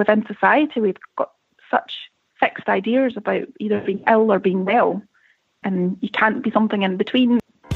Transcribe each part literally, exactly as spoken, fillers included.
within society, we've got such fixed ideas about either being ill or being well, and you can't be something in between.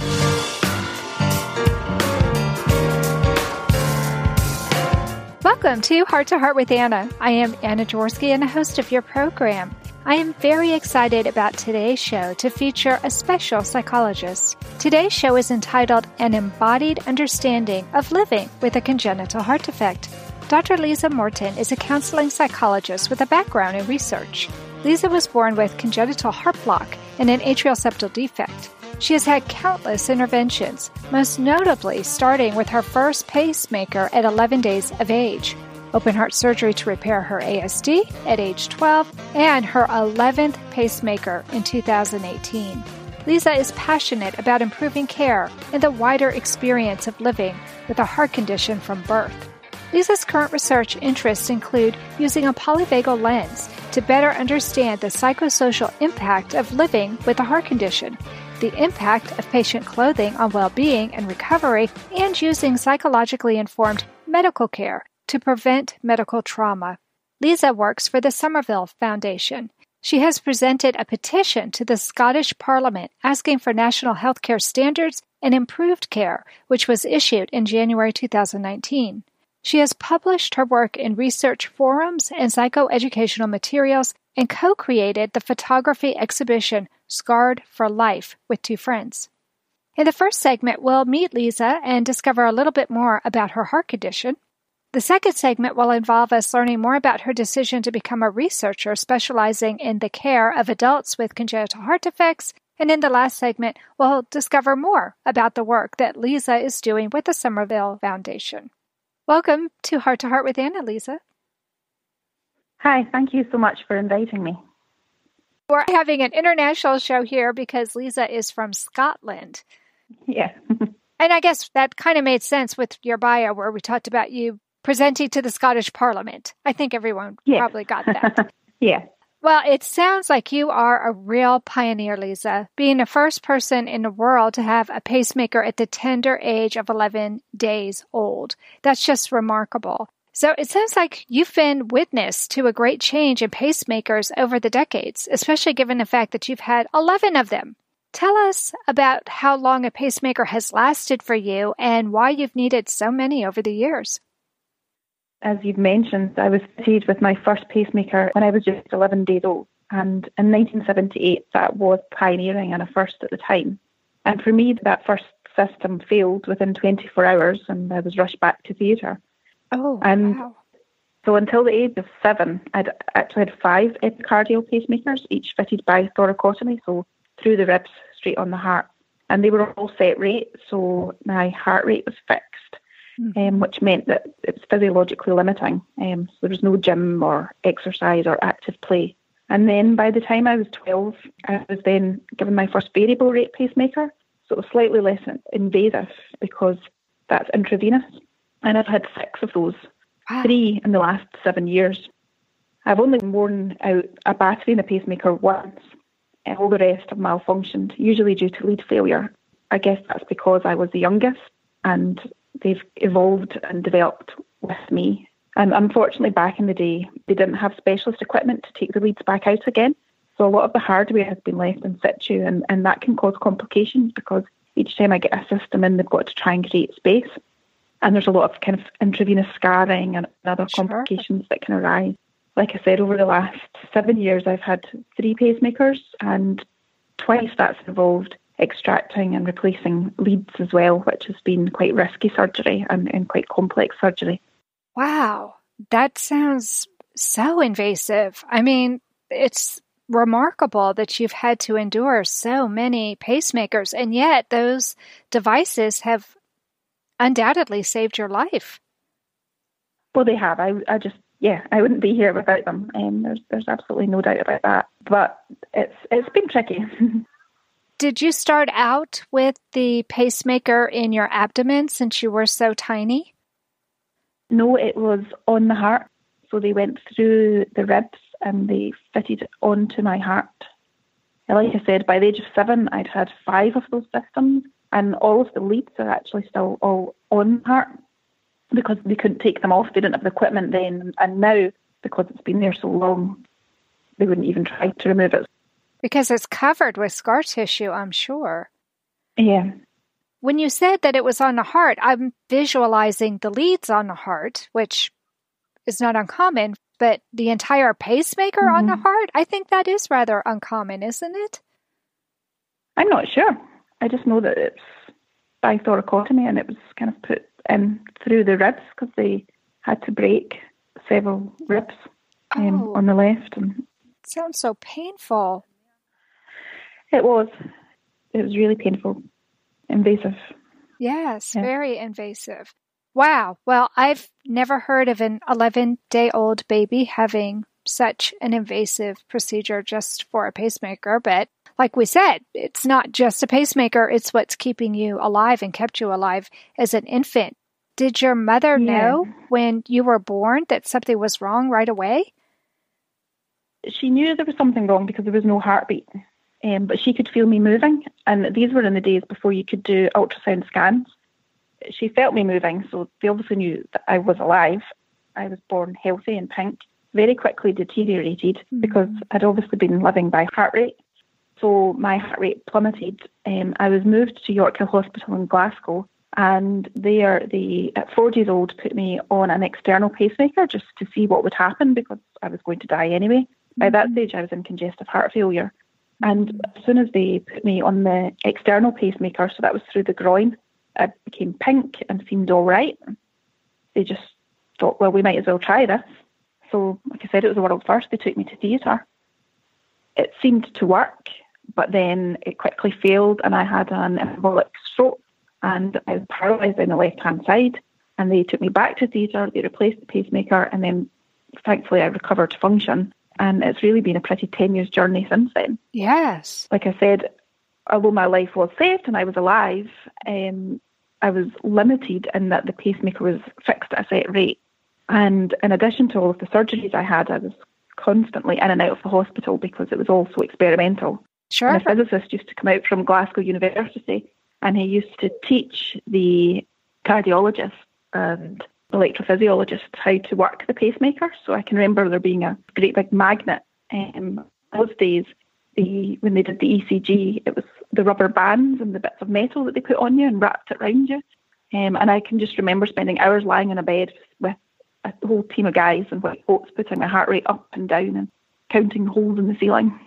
Welcome to Heart to Heart with Anna. I am Anna Jaworski and a host of your program. I am very excited about today's show to feature a special psychologist. Today's show is entitled An Embodied Understanding of Living with a Congenital Heart Defect. Doctor Lisa Morton is a counseling psychologist with a background in research. Lisa was born with congenital heart block and an atrial septal defect. She has had countless interventions, most notably starting with her first pacemaker at eleven days of age, open heart surgery to repair her A S D at age twelve, and her eleventh pacemaker in two thousand eighteen. Lisa is passionate about improving care and the wider experience of living with a heart condition from birth. Lisa's current research interests include using a polyvagal lens to better understand the psychosocial impact of living with a heart condition, the impact of patient clothing on well-being and recovery, and using psychologically informed medical care to prevent medical trauma. Lisa works for the Somerville Foundation. She has presented a petition to the Scottish Parliament asking for national healthcare standards and improved care, which was issued in January two thousand nineteen. She has published her work in research forums and psychoeducational materials and co-created the photography exhibition Scarred for Life with two friends. In the first segment, we'll meet Lisa and discover a little bit more about her heart condition. The second segment will involve us learning more about her decision to become a researcher specializing in the care of adults with congenital heart defects. And in the last segment, we'll discover more about the work that Lisa is doing with the Somerville Foundation. Welcome to Heart to Heart with Anna, Lisa. Hi, thank you so much for inviting me. We're having an international show here because Lisa is from Scotland. Yeah. And I guess that kind of made sense with your bio where we talked about you presenting to the Scottish Parliament. I think everyone yeah. probably got that. Yeah. Well, it sounds like you are a real pioneer, Lisa, being the first person in the world to have a pacemaker at the tender age of eleven days old. That's just remarkable. So it sounds like you've been witness to a great change in pacemakers over the decades, especially given the fact that you've had eleven of them. Tell us about how long a pacemaker has lasted for you and why you've needed so many over the years. As you've mentioned, I was fitted with my first pacemaker when I was just eleven days old. And in nineteen seventy-eight, that was pioneering and a first at the time. And for me, that first system failed within twenty-four hours and I was rushed back to theatre. Oh, and wow. So until the age of seven, I'd actually had five epicardial pacemakers, each fitted by thoracotomy, so through the ribs, straight on the heart. And they were all set rate, so my heart rate was fixed, mm-hmm. um, which meant that it was physiologically limiting. Um, so there was no gym or exercise or active play. And then by the time I was twelve, I was then given my first variable rate pacemaker, so it was slightly less invasive because that's intravenous. And I've had six of those, wow. three in the last seven years. I've only worn out a battery in a pacemaker once, and all the rest have malfunctioned, usually due to lead failure. I guess that's because I was the youngest, and they've evolved and developed with me. And unfortunately, back in the day, they didn't have specialist equipment to take the leads back out again. So a lot of the hardware has been left in situ, and, and that can cause complications because each time I get a system in, they've got to try and create space. And there's a lot of kind of intravenous scarring and other Sure. complications that can arise. Like I said, over the last seven years, I've had three pacemakers, and twice that's involved extracting and replacing leads as well, which has been quite risky surgery and, and quite complex surgery. Wow, that sounds so invasive. I mean, it's remarkable that you've had to endure so many pacemakers, and yet those devices have undoubtedly saved your life. Well, they have. I, I just, yeah, I wouldn't be here without them. Um, there's, there's absolutely no doubt about that. But it's, it's been tricky. Did you start out with the pacemaker in your abdomen since you were so tiny? No, it was on the heart. So they went through the ribs and they fitted it onto my heart. And like I said, by the age of seven, I'd had five of those systems. And all of the leads are actually still all on the heart because they couldn't take them off. They didn't have the equipment then. And now, because it's been there so long, they wouldn't even try to remove it. Because it's covered with scar tissue, I'm sure. Yeah. When you said that it was on the heart, I'm visualizing the leads on the heart, which is not uncommon, but the entire pacemaker mm-hmm. on the heart, I think that is rather uncommon, isn't it? I'm not sure. I just know that it's by thoracotomy, and it was kind of put in through the ribs because they had to break several ribs um, oh. on the left. And sounds so painful. It was. It was really painful. Invasive. Yes, yeah. Very invasive. Wow. Well, I've never heard of an eleven-day-old baby having such an invasive procedure just for a pacemaker. But like we said, it's not just a pacemaker. It's what's keeping you alive and kept you alive as an infant. Did your mother yeah. know when you were born that something was wrong right away? She knew there was something wrong because there was no heartbeat. Um, but she could feel me moving, and these were in the days before you could do ultrasound scans. She felt me moving, so they obviously knew that I was alive. I was born healthy and pink, very quickly deteriorated mm-hmm. because I'd obviously been living by heart rate. So my heart rate plummeted. Um, I was moved to York Hill Hospital in Glasgow, and there they, at four days old, put me on an external pacemaker just to see what would happen because I was going to die anyway. Mm-hmm. By that stage, I was in congestive heart failure. And as soon as they put me on the external pacemaker, so that was through the groin, I became pink and seemed all right. They just thought, well, we might as well try this. So, like I said, it was a world first. They took me to theatre. It seemed to work, but then it quickly failed, and I had an embolic stroke, and I was paralysed on the left-hand side. And they took me back to theatre. They replaced the pacemaker, and then thankfully I recovered to function. And it's really been a pretty tenuous journey since then. Yes. Like I said, although my life was saved and I was alive, um, I was limited in that the pacemaker was fixed at a set rate. And in addition to all of the surgeries I had, I was constantly in and out of the hospital because it was all so experimental. Sure. And a physicist used to come out from Glasgow University, and he used to teach the cardiologists and electrophysiologists how to work the pacemaker. So I can remember there being a great big magnet. Um, those days, the when they did the E C G, it was the rubber bands and the bits of metal that they put on you and wrapped it around you. Um, and I can just remember spending hours lying in a bed with a whole team of guys in white coats putting my heart rate up and down and counting holes in the ceiling.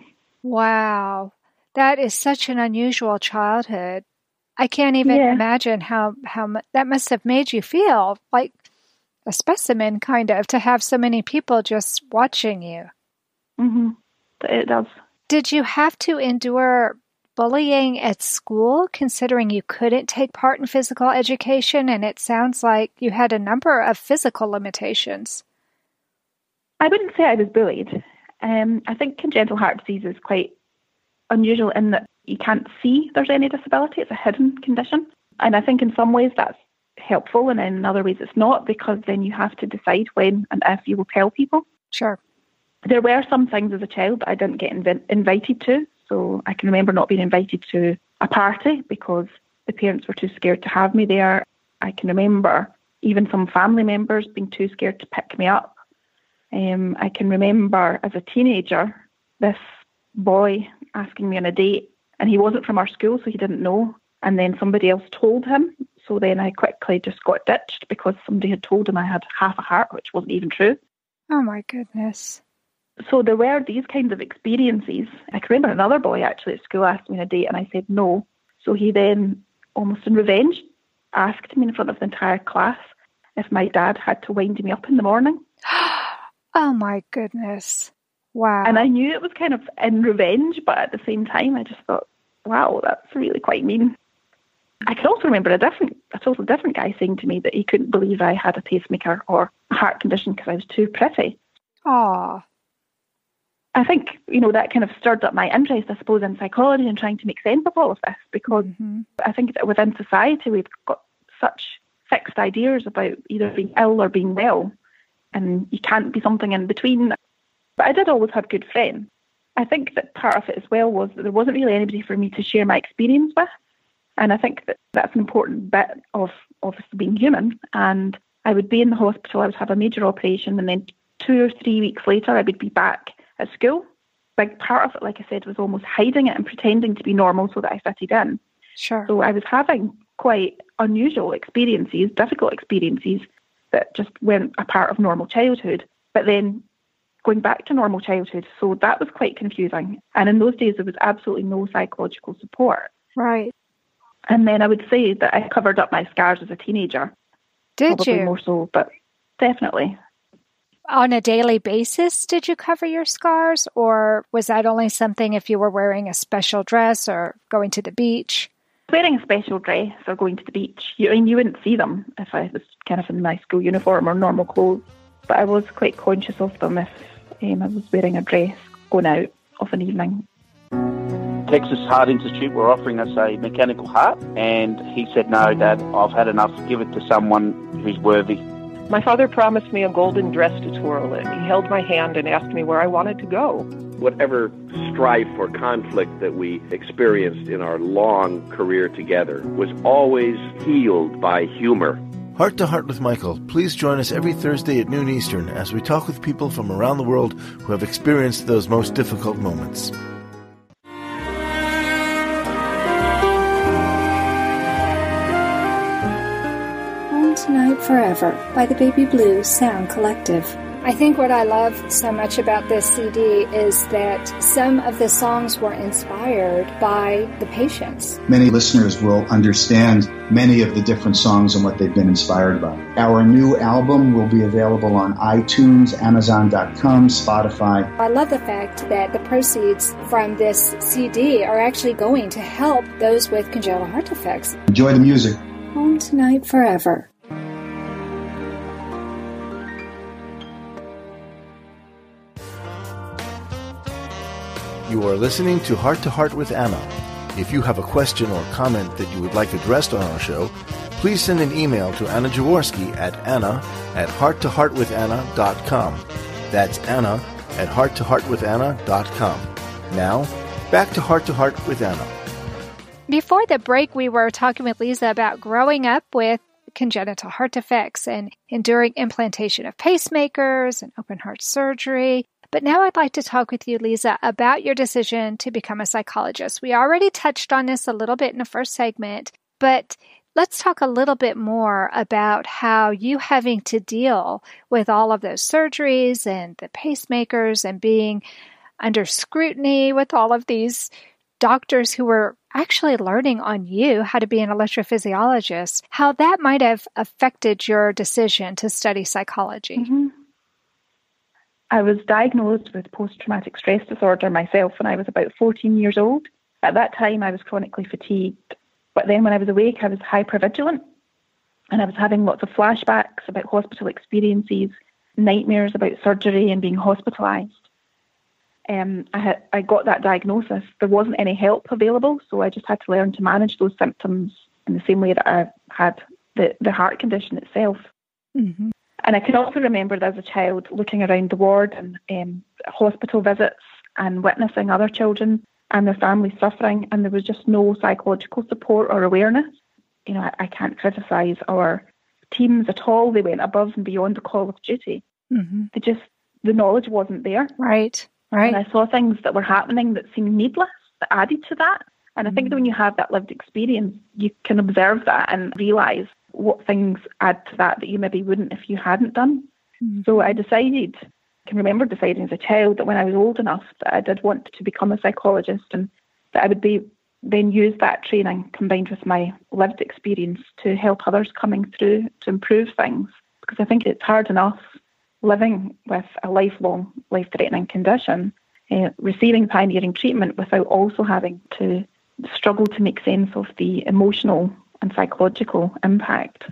Wow. That is such an unusual childhood. I can't even yeah. imagine how, how that must have made you feel, like a specimen, kind of, to have so many people just watching you. Mm-hmm. It does. Did you have to endure bullying at school, considering you couldn't take part in physical education? And it sounds like you had a number of physical limitations. I wouldn't say I was bullied. Um, I think congenital heart disease is quite unusual in that you can't see there's any disability. It's a hidden condition. And I think in some ways that's helpful, and in other ways it's not, because then you have to decide when and if you will tell people. Sure. There were some things as a child that I didn't get inv- invited to. So I can remember not being invited to a party because the parents were too scared to have me there. I can remember even some family members being too scared to pick me up. Um, I can remember as a teenager, this boy asking me on a date, and he wasn't from our school, so he didn't know. And then somebody else told him. So then I quickly just got ditched because somebody had told him I had half a heart, which wasn't even true. Oh, my goodness. So there were these kinds of experiences. I can remember another boy actually at school asked me on a date, and I said no. So he then, almost in revenge, asked me in front of the entire class if my dad had to wind me up in the morning. Oh, my goodness. Wow. And I knew it was kind of in revenge, but at the same time, I just thought, wow, that's really quite mean. I can also remember a different, a totally different guy saying to me that he couldn't believe I had a pacemaker or a heart condition because I was too pretty. Aww. I think, you know, that kind of stirred up my interest, I suppose, in psychology and trying to make sense of all of this, because mm-hmm. I think that within society we've got such fixed ideas about either being ill or being well, and you can't be something in between. But I did always have good friends. I think that part of it as well was that there wasn't really anybody for me to share my experience with. And I think that that's an important bit of obviously being human. And I would be in the hospital, I would have a major operation, and then two or three weeks later, I would be back at school. Big part of it, like I said, was almost hiding it and pretending to be normal so that I fitted in. Sure. So I was having quite unusual experiences, difficult experiences that just weren't a part of normal childhood. But then going back to normal childhood, so that was quite confusing. And in those days, there was absolutely no psychological support. Right. And then I would say that I covered up my scars as a teenager. Did Probably you? more so, but definitely. On a daily basis, did you cover your scars? Or was that only something if you were wearing a special dress or going to the beach? Wearing a special dress or going to the beach, you, I mean, you wouldn't see them if I was kind of in my school uniform or normal clothes. But I was quite conscious of them if um, I was wearing a dress going out of an evening. Texas Heart Institute were offering us a mechanical heart, and he said, "No, Dad, I've had enough. Give it to someone who's worthy." My father promised me a golden dress to twirl in. He held my hand and asked me where I wanted to go. Whatever strife or conflict that we experienced in our long career together was always healed by humor. Heart to Heart with Michael. Please join us every Thursday at noon Eastern as we talk with people from around the world who have experienced those most difficult moments. Tonight Forever by the Baby Blue Sound Collective. I think what I love so much about this C D is that some of the songs were inspired by the patients. Many listeners will understand many of the different songs and what they've been inspired by. Our new album will be available on iTunes, Amazon dot com, Spotify. I love the fact that the proceeds from this C D are actually going to help those with congenital heart defects. Enjoy the music. Home Tonight Forever. You are listening to Heart to Heart with Anna. If you have a question or comment that you would like addressed on our show, please send an email to Anna Jaworski at anna at heart to heart with anna dot com. That's Anna at heart to heart with anna dot com. Now, back to Heart to Heart with Anna. Before the break, we were talking with Lisa about growing up with congenital heart defects and enduring implantation of pacemakers and open heart surgery. But now I'd like to talk with you, Lisa, about your decision to become a psychologist. We already touched on this a little bit in the first segment, but let's talk a little bit more about how you having to deal with all of those surgeries and the pacemakers and being under scrutiny with all of these doctors who were actually learning on you how to be an electrophysiologist, how that might have affected your decision to study psychology. Mm-hmm. I was diagnosed with post-traumatic stress disorder myself when I was about fourteen years old. At that time, I was chronically fatigued. But then when I was awake, I was hypervigilant. And I was having lots of flashbacks about hospital experiences, nightmares about surgery and being hospitalised. Um, I, had, I got that diagnosis. There wasn't any help available, so I just had to learn to manage those symptoms in the same way that I had the, the heart condition itself. Mm-hmm. And I can also remember as a child looking around the ward and um, hospital visits and witnessing other children and their families suffering, and there was just no psychological support or awareness. You know, I, I can't criticise our teams at all. They went above and beyond the call of duty. Mm-hmm. They just, the knowledge wasn't there. Right, right. And I saw things that were happening that seemed needless, that added to that. And I think that when you have that lived experience, you can observe that and realise what things add to that that you maybe wouldn't if you hadn't done. Mm-hmm. So I decided, I can remember deciding as a child that when I was old enough that I did want to become a psychologist and that I would be then use that training combined with my lived experience to help others coming through to improve things. Because I think it's hard enough living with a lifelong, life-threatening condition, uh, receiving pioneering treatment without also having to struggle to make sense of the emotional and psychological impact.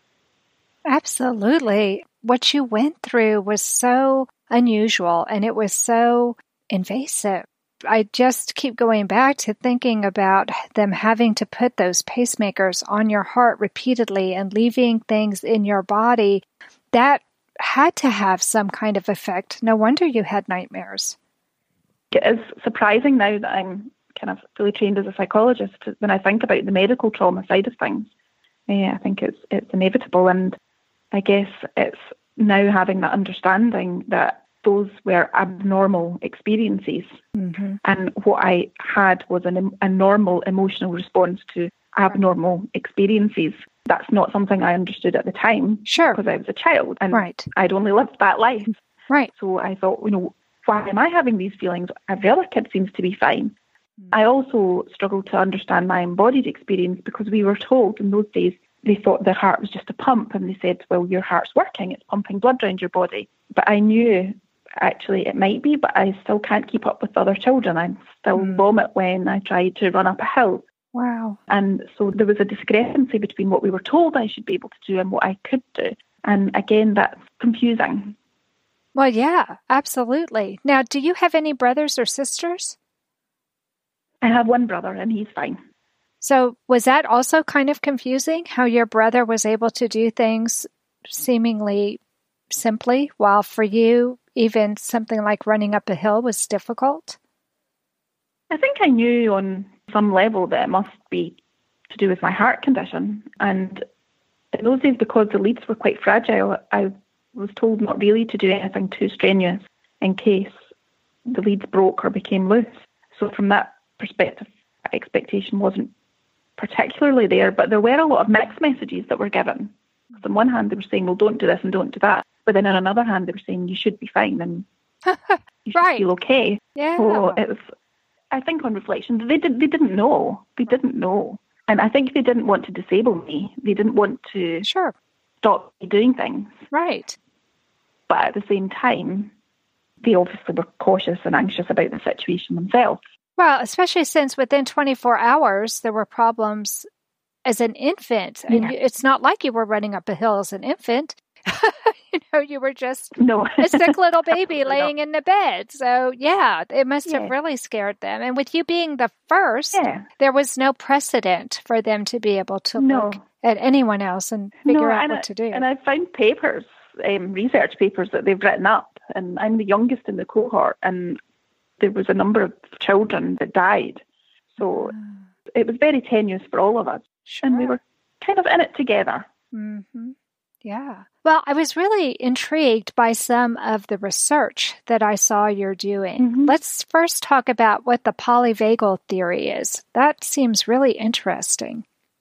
Absolutely. What you went through was so unusual and it was so invasive. I just keep going back to thinking about them having to put those pacemakers on your heart repeatedly and leaving things in your body. That had to have some kind of effect. No wonder you had nightmares. It is surprising now that I'm kind of fully trained as a psychologist, when I think about the medical trauma side of things. Yeah, I think it's it's inevitable, and I guess it's now having that understanding that those were abnormal experiences. Mm-hmm. And what I had was an, a normal emotional response to abnormal experiences. That's not something I understood at the time. Sure. Because I was a child and right. I'd only lived that life. Right. So I thought, you know, why am I having these feelings? Every other kid seems to be fine. Mm. I also struggled to understand my embodied experience because we were told in those days, they thought the heart was just a pump, and they said, well, your heart's working, it's pumping blood around your body. But I knew actually it might be, but I still can't keep up with other children. I still mm. vomit when I try to run up a hill. Wow. And so there was a discrepancy between what we were told I should be able to do and what I could do. And again, that's confusing. Well, yeah, absolutely. Now, do you have any brothers or sisters? I have one brother, and he's fine. So was that also kind of confusing, how your brother was able to do things seemingly simply, while for you, even something like running up a hill was difficult? I think I knew on some level that it must be to do with my heart condition. And in those days, because the leads were quite fragile, I was told not really to do anything too strenuous in case the leads broke or became loose. So from that perspective, expectation wasn't particularly there, but there were a lot of mixed messages that were given. Because on one hand, they were saying, well, don't do this and don't do that. But then on another hand, they were saying, you should be fine and you should right. feel okay. Yeah. So it was, I think on reflection, they, did, they didn't know. They didn't know. And I think they didn't want to disable me. They didn't want to sure. stop me doing things. Right. But at the same time, they obviously were cautious and anxious about the situation themselves. Well, especially since within twenty-four hours, there were problems as an infant. And yeah. it's not like you were running up a hill as an infant. you know, you were just no. a sick little baby laying in the bed. So, yeah, it must yeah. have really scared them. And with you being the first, yeah. there was no precedent for them to be able to no. look at anyone else and figure no, out what I, to do. And I found papers, um, research papers that they've written up. And I'm the youngest in the cohort. And there was a number of children that died. So oh. it was very tenuous for all of us. Sure. And we were kind of in it together. Mm-hmm. Yeah. Well, I was really intrigued by some of the research that I saw you're doing. Mm-hmm. Let's first talk about what the polyvagal theory is. That seems really interesting.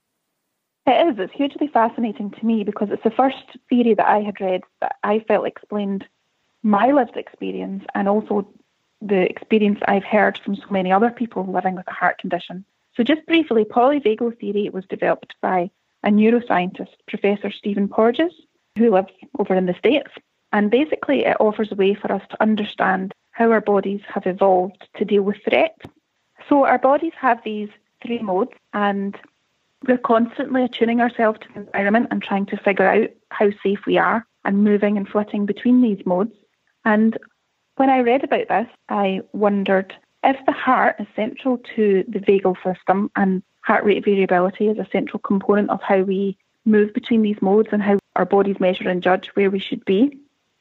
It is. It's hugely fascinating to me because it's the first theory that I had read that I felt explained my lived experience and also the experience I've heard from so many other people living with a heart condition. So just briefly, polyvagal theory was developed by a neuroscientist, Professor Stephen Porges, who lives over in the States. And basically it offers a way for us to understand how our bodies have evolved to deal with threat. So our bodies have these three modes, and we're constantly attuning ourselves to the environment and trying to figure out how safe we are and moving and flitting between these modes. And when I read about this, I wondered if the heart is central to the vagal system and heart rate variability is a central component of how we move between these modes and how our bodies measure and judge where we should be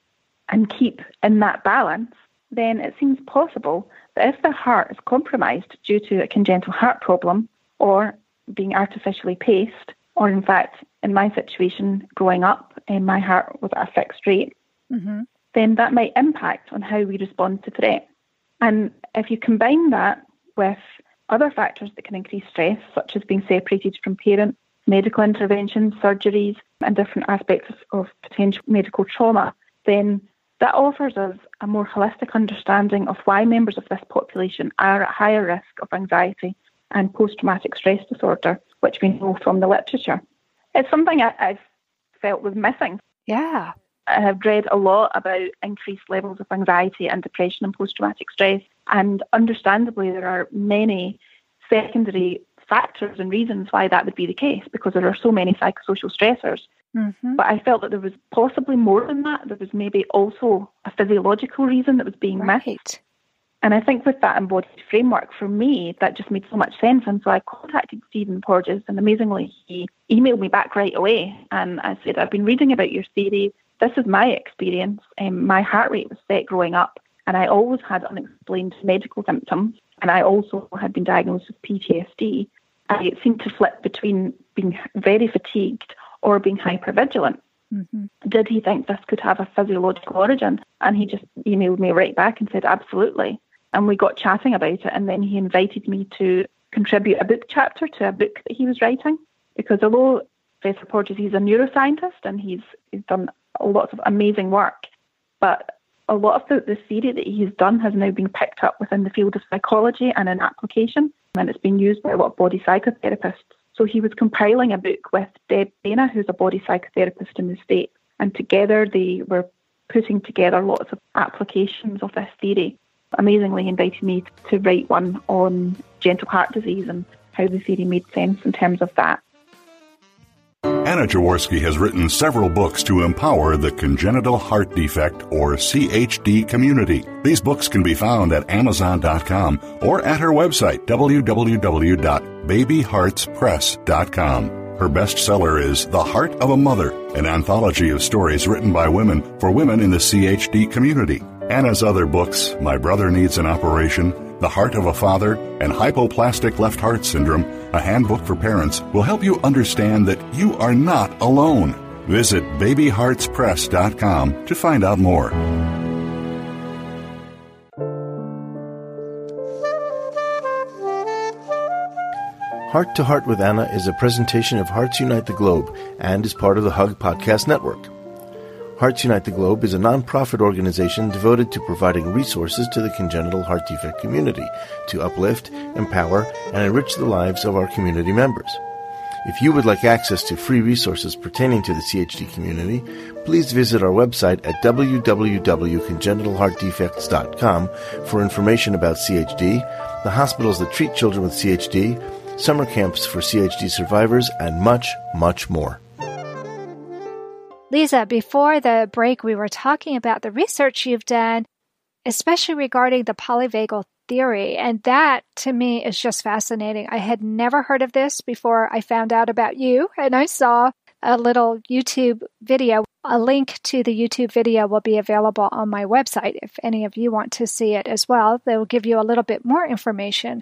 and keep in that balance, then it seems possible that if the heart is compromised due to a congenital heart problem or being artificially paced, or in fact, in my situation, growing up, and my heart was at a fixed rate, mm-hmm. then that might impact on how we respond to threat. And if you combine that with other factors that can increase stress, such as being separated from parents, medical interventions, surgeries, and different aspects of potential medical trauma, then that offers us a more holistic understanding of why members of this population are at higher risk of anxiety and post-traumatic stress disorder, which we know from the literature. It's something I, I've felt was missing. Yeah. I have read a lot about increased levels of anxiety and depression and post-traumatic stress, and understandably there are many secondary factors and reasons why that would be the case, because there are so many psychosocial stressors. Mm-hmm. But I felt that there was possibly more than that. There was maybe also a physiological reason that was being right. missed. And I think with that embodied framework, for me, that just made so much sense. And so I contacted Stephen Porges, and amazingly, he emailed me back right away. And I said, I've been reading about your theory. This is my experience. Um, my heart rate was set growing up, and I always had unexplained medical symptoms. And I also had been diagnosed with P T S D. I seemed to flip between being very fatigued or being hypervigilant. Mm-hmm. Did he think this could have a physiological origin? And he just emailed me right back and said, absolutely. And we got chatting about it. And then he invited me to contribute a book chapter to a book that he was writing. Because although Professor Porges, he's a neuroscientist and he's, he's done lots of amazing work, but a lot of the, the theory that he's done has now been picked up within the field of psychology and in application, and it's been used by a lot of body psychotherapists. So he was compiling a book with Deb Dana, who's a body psychotherapist in the States, and together they were putting together lots of applications of this theory. Amazingly, he invited me to write one on genital heart disease and how the theory made sense in terms of that. Anna Jaworski has written several books to empower the congenital heart defect, or C H D, community. These books can be found at amazon dot com or at her website, w w w dot baby hearts press dot com. Her bestseller is The Heart of a Mother, an anthology of stories written by women for women in the C H D community. Anna's other books, My Brother Needs an Operation, The Heart of a Father, and Hypoplastic Left Heart Syndrome, a handbook for parents, will help you understand that you are not alone. Visit baby hearts press dot com to find out more. Heart to Heart with Anna is a presentation of Hearts Unite the Globe and is part of the Hug Podcast Network. Hearts Unite the Globe is a non-profit organization devoted to providing resources to the congenital heart defect community to uplift, empower, and enrich the lives of our community members. If you would like access to free resources pertaining to the C H D community, please visit our website at w w w dot congenital heart defects dot com for information about C H D, the hospitals that treat children with C H D, summer camps for C H D survivors, and much, much more. Lisa, before the break, we were talking about the research you've done, especially regarding the polyvagal theory. And that, to me, is just fascinating. I had never heard of this before I found out about you. And I saw a little YouTube video. A link to the YouTube video will be available on my website. If any of you want to see it as well, they will give you a little bit more information.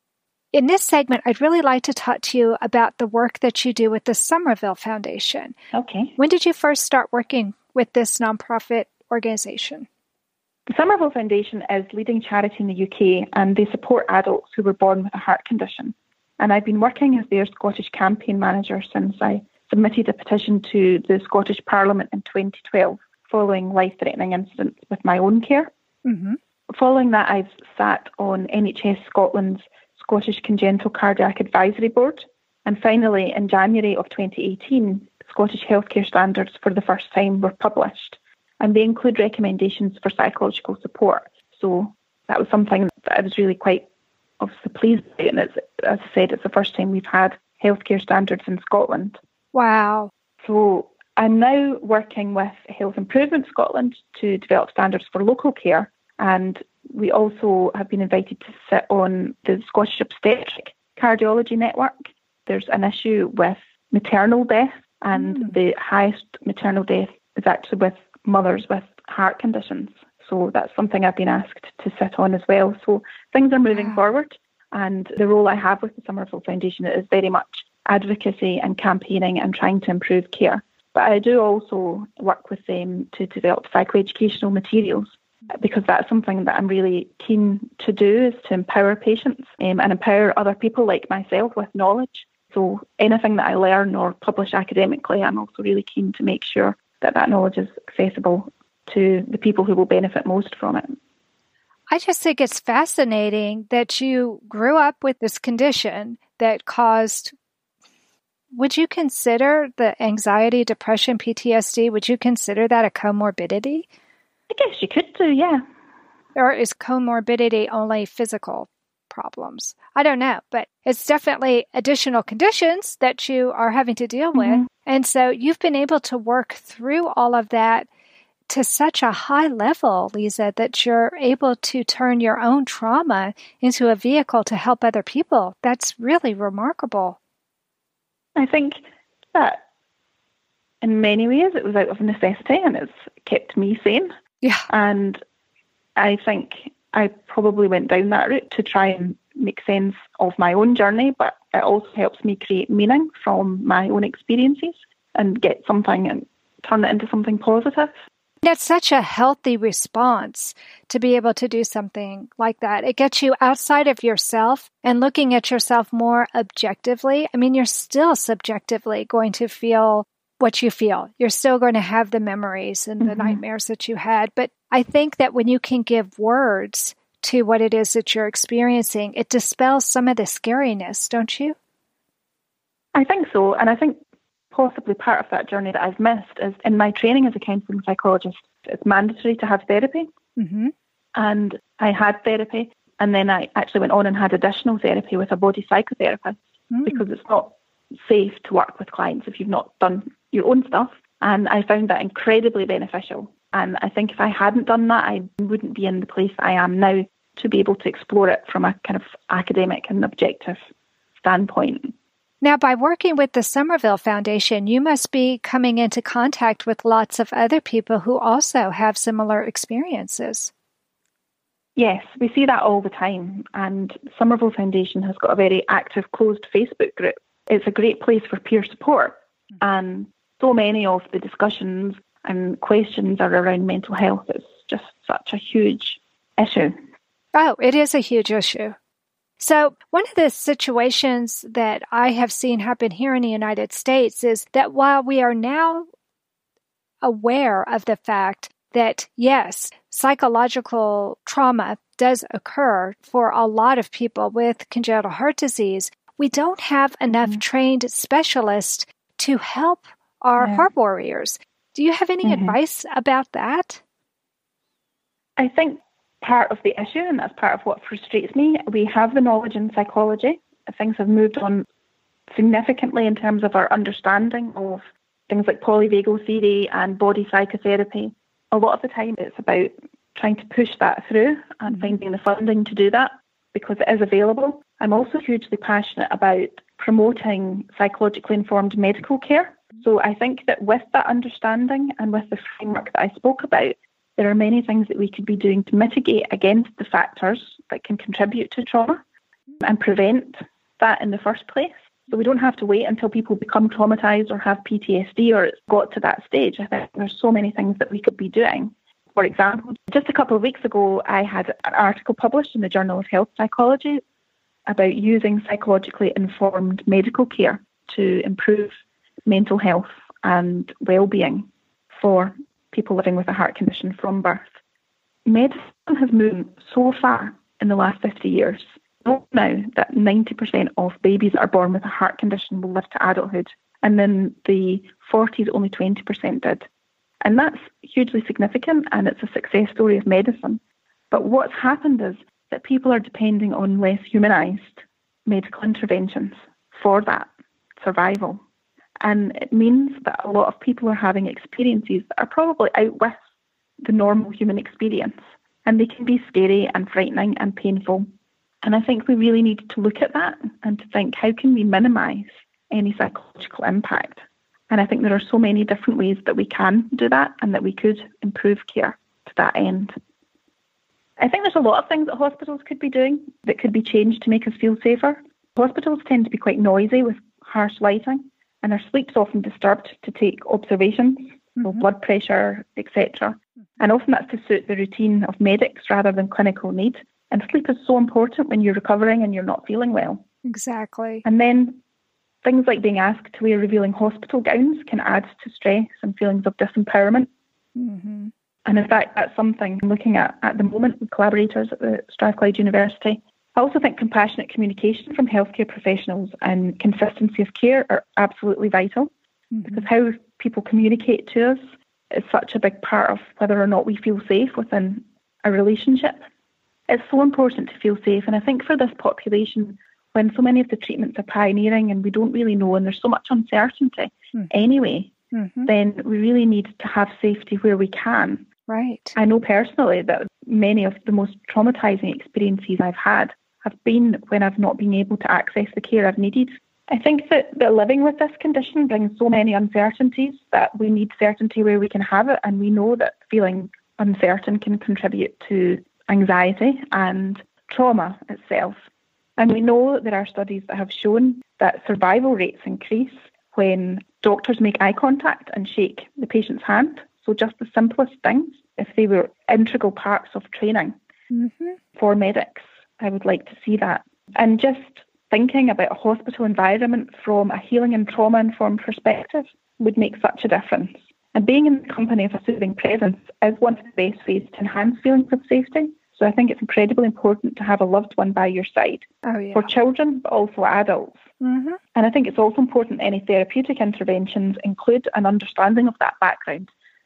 In this segment, I'd really like to talk to you about the work that you do with the Somerville Foundation. Okay. When did you first start working with this nonprofit organization? The Somerville Foundation is a leading charity in the U K, and they support adults who were born with a heart condition. And I've been working as their Scottish campaign manager since I submitted a petition to the Scottish Parliament in twenty twelve, following life-threatening incidents with my own care. Mm-hmm. Following that, I've sat on N H S Scotland's Scottish Congenital Cardiac Advisory Board. And finally, in January of twenty eighteen, Scottish healthcare standards for the first time were published. And they include recommendations for psychological support. So that was something that I was really quite obviously pleased about. And it's, as I said, it's the first time we've had healthcare standards in Scotland. Wow. So I'm now working with Health Improvement Scotland to develop standards for local care. And we also have been invited to sit on the Scottish Obstetric Cardiology Network. There's an issue with maternal death, and mm. the highest maternal death is actually with mothers with heart conditions. So that's something I've been asked to sit on as well. So things are moving wow. forward, and the role I have with the Somerville Foundation is very much advocacy and campaigning and trying to improve care. But I do also work with them to develop psychoeducational materials, because that's something that I'm really keen to do, is to empower patients um, and empower other people like myself with knowledge. So anything that I learn or publish academically, I'm also really keen to make sure that that knowledge is accessible to the people who will benefit most from it. I just think it's fascinating that you grew up with this condition that caused, would you consider the anxiety, depression, P T S D, would you consider that a comorbidity? I guess you could do, yeah. Or is comorbidity only physical problems? I don't know, but it's definitely additional conditions that you are having to deal with. Mm-hmm. And so you've been able to work through all of that to such a high level, Lisa, that you're able to turn your own trauma into a vehicle to help other people. That's really remarkable. I think that in many ways it was out of necessity, and it's kept me sane. Yeah. And I think I probably went down that route to try and make sense of my own journey, but it also helps me create meaning from my own experiences and get something turn it into something positive. That's such a healthy response to be able to do something like that. It gets you outside of yourself and looking at yourself more objectively. I mean, you're still subjectively going to feel what you feel. You're still going to have the memories and the mm-hmm. nightmares that you had. But I think that when you can give words to what it is that you're experiencing, it dispels some of the scariness, don't you? I think so. And I think possibly part of that journey that I've missed is in my training as a counselling psychologist, it's mandatory to have therapy. Mm-hmm. And I had therapy, and then I actually went on and had additional therapy with a body psychotherapist mm. because it's not safe to work with clients if you've not done your own stuff. And I found that incredibly beneficial. And I think if I hadn't done that, I wouldn't be in the place I am now to be able to explore it from a kind of academic and objective standpoint. Now, by working with the Somerville Foundation, you must be coming into contact with lots of other people who also have similar experiences. Yes, we see that all the time. And the Somerville Foundation has got a very active closed Facebook group. It's a great place for peer support. Mm-hmm. And so many of the discussions and questions are around mental health. It's just such a huge issue. Oh, it is a huge issue. So one of the situations that I have seen happen here in the United States is that while we are now aware of the fact that, yes, psychological trauma does occur for a lot of people with congenital heart disease, we don't have enough mm-hmm. trained specialists to help our yeah. heart warriors. Do you have any mm-hmm. advice about that? I think part of the issue, and that's part of what frustrates me, we have the knowledge in psychology. Things have moved on significantly in terms of our understanding of things like polyvagal theory and body psychotherapy. A lot of the time it's about trying to push that through and mm-hmm. finding the funding to do that because it is available. I'm also hugely passionate about promoting psychologically informed medical care. So I think that with that understanding and with the framework that I spoke about, there are many things that we could be doing to mitigate against the factors that can contribute to trauma and prevent that in the first place. So we don't have to wait until people become traumatized or have P T S D or it's got to that stage. I think there's so many things that we could be doing. For example, just a couple of weeks ago, I had an article published in the Journal of Health Psychology about using psychologically informed medical care to improve mental health and well-being for people living with a heart condition from birth. Medicine has moved so far in the last fifty years. We know now that ninety percent of babies that are born with a heart condition will live to adulthood, and in the forties only twenty percent did. And that's hugely significant, and it's a success story of medicine. But what's happened is that people are depending on less humanised medical interventions for that survival. And it means that a lot of people are having experiences that are probably out with the normal human experience. And they can be scary and frightening and painful. And I think we really need to look at that and to think, how can we minimise any psychological impact? And I think there are so many different ways that we can do that and that we could improve care to that end. I think there's a lot of things that hospitals could be doing that could be changed to make us feel safer. Hospitals tend to be quite noisy with harsh lighting, and our sleep's often disturbed to take observations, mm-hmm. so blood pressure, et cetera. And often that's to suit the routine of medics rather than clinical need. And sleep is so important when you're recovering and you're not feeling well. Exactly. And then things like being asked to wear revealing hospital gowns can add to stress and feelings of disempowerment. Mm-hmm. And in fact, that's something I'm looking at at the moment with collaborators at the Strathclyde University. I also think compassionate communication from healthcare professionals and consistency of care are absolutely vital, mm-hmm. because how people communicate to us is such a big part of whether or not we feel safe within a relationship. It's so important to feel safe, and I think for this population, when so many of the treatments are pioneering and we don't really know and there's so much uncertainty mm-hmm. anyway, mm-hmm. then we really need to have safety where we can. Right. I know personally that many of the most traumatizing experiences I've had have been when I've not been able to access the care I've needed. I think that, that living with this condition brings so many uncertainties that we need certainty where we can have it, and we know that feeling uncertain can contribute to anxiety and trauma itself. And we know that there are studies that have shown that survival rates increase when doctors make eye contact and shake the patient's hand. So just the simplest things, if they were integral parts of training mm-hmm. for medics, I would like to see that. And just thinking about a hospital environment from a healing and trauma-informed perspective would make such a difference. And being in the company of a soothing presence is one of the best ways to enhance feelings of safety. So I think it's incredibly important to have a loved one by your side oh, yeah. for children, but also adults. Mm-hmm. And I think it's also important that any therapeutic interventions include an understanding of that background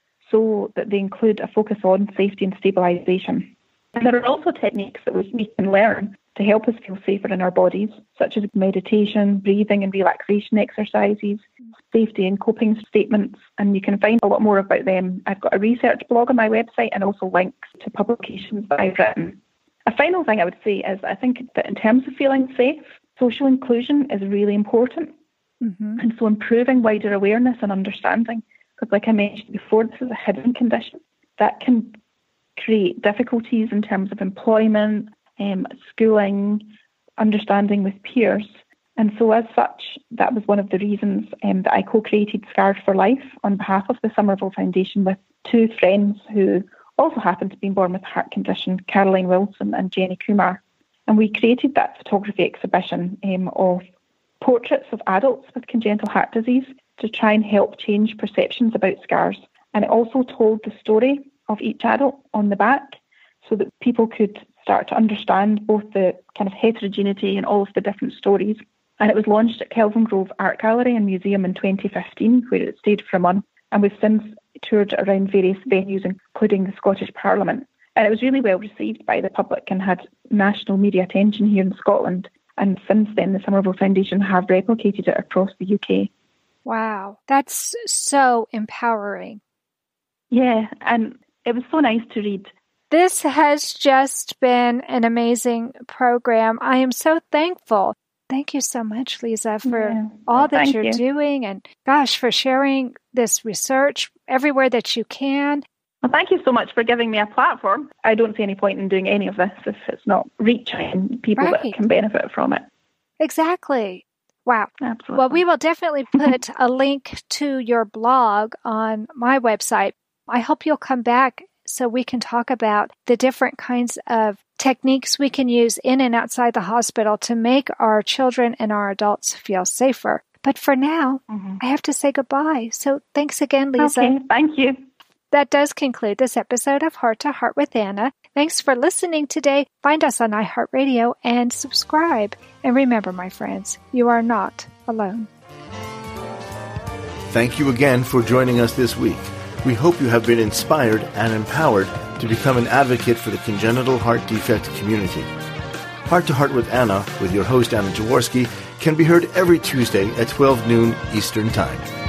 so that they include a focus on safety and stabilisation. And there are also techniques that we can learn to help us feel safer in our bodies, such as meditation, breathing and relaxation exercises, safety and coping statements, and you can find a lot more about them. I've got a research blog on my website and also links to publications that I've written. A final thing I would say is I think that in terms of feeling safe, social inclusion is really important. Mm-hmm. And so improving wider awareness and understanding, because like I mentioned before, this is a hidden condition that can create difficulties in terms of employment, um, schooling, understanding with peers. And so as such, that was one of the reasons um, that I co-created Scars for Life on behalf of the Somerville Foundation with two friends who also happened to be born with a heart condition, Caroline Wilson and Jenny Kumar. And we created that photography exhibition um, of portraits of adults with congenital heart disease to try and help change perceptions about scars. And it also told the story of each adult on the back so that people could start to understand both the kind of heterogeneity and all of the different stories. And it was launched at Kelvin Grove Art Gallery and Museum in twenty fifteen, where it stayed for a month. And we've since toured around various venues, including the Scottish Parliament. And it was really well received by the public and had national media attention here in Scotland. And since then, the Somerville Foundation have replicated it across the U K. Wow, that's so empowering. Yeah, and it was so nice to read. This has just been an amazing program. I am so thankful. Thank you so much, Lisa, for yeah. all well, that you're you. doing and, gosh, for sharing this research everywhere that you can. Well, thank you so much for giving me a platform. I don't see any point in doing any of this if it's not reaching people right. that can benefit from it. Exactly. Wow. Absolutely. Well, we will definitely put a link to your blog on my website. I hope you'll come back so we can talk about the different kinds of techniques we can use in and outside the hospital to make our children and our adults feel safer. But for now, mm-hmm. I have to say goodbye. So thanks again, Lisa. Okay, thank you. That does conclude this episode of Heart to Heart with Anna. Thanks for listening today. Find us on iHeartRadio and subscribe. And remember, my friends, you are not alone. Thank you again for joining us this week. We hope you have been inspired and empowered to become an advocate for the congenital heart defect community. Heart to Heart with Anna, with your host Anna Jaworski, can be heard every Tuesday at twelve noon Eastern Time.